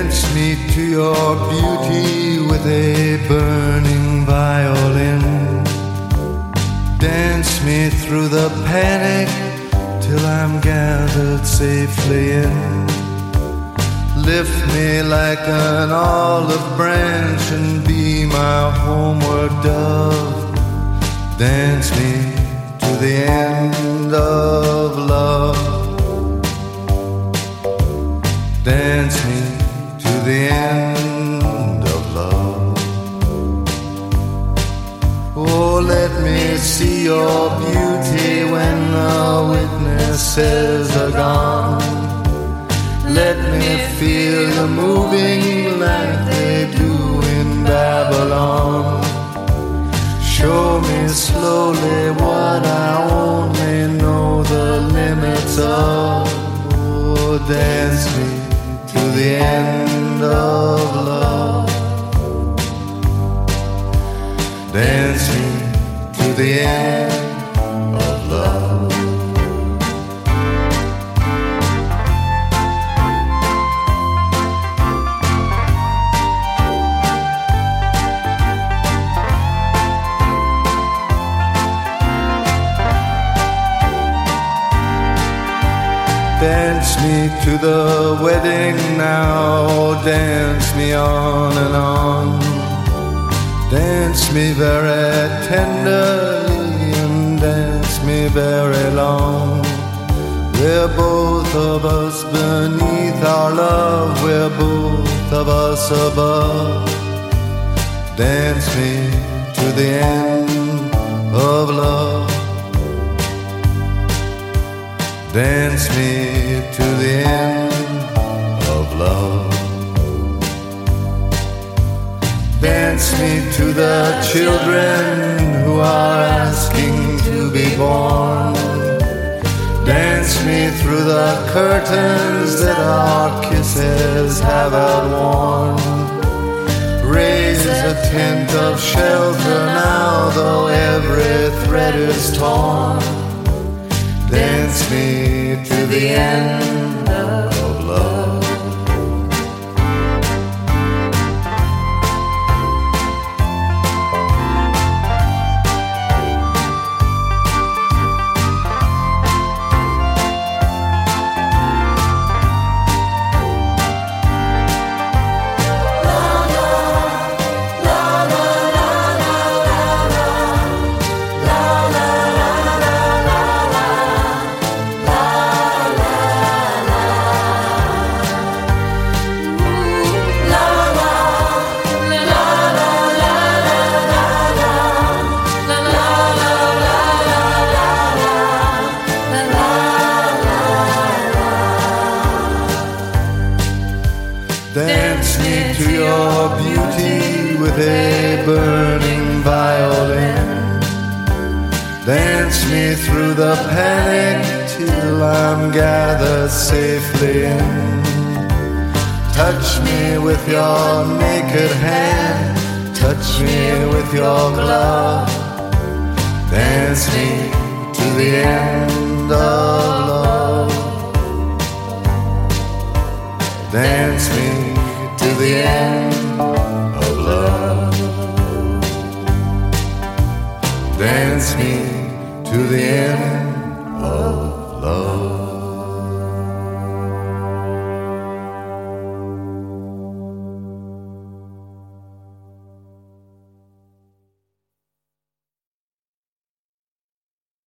Dance me to your beauty with a burning violin. Dance me through the panic till I'm gathered safely in. Lift me like an olive branch and be my homeward dove. Dance me to the end of love. Dance me to the end of love. Oh, let me see your beauty when the witnesses are gone. Let me feel you moving like they do in Babylon. Show me slowly what I only know the limits of. Oh, dance me to the end of love. Dance me to the end of love. Dance me to the wedding now, dance me on and on. Dance me very tenderly and dance me very long. We're both of us beneath our love, we're both of us above. Dance me to the end of love. Dance me to the end of love. Dance me to the children who are asking to be born. Dance me through the curtains that our kisses have outworn. Raise a tent of shelter now, though every thread is torn. Dance me to the end of love. Dance me to your beauty with a burning violin. Dance me through the panic till I'm gathered safely in. Touch me with your naked hand, touch me with your glove. Dance me to the end of love. Dance me to the end of love. Dance me to the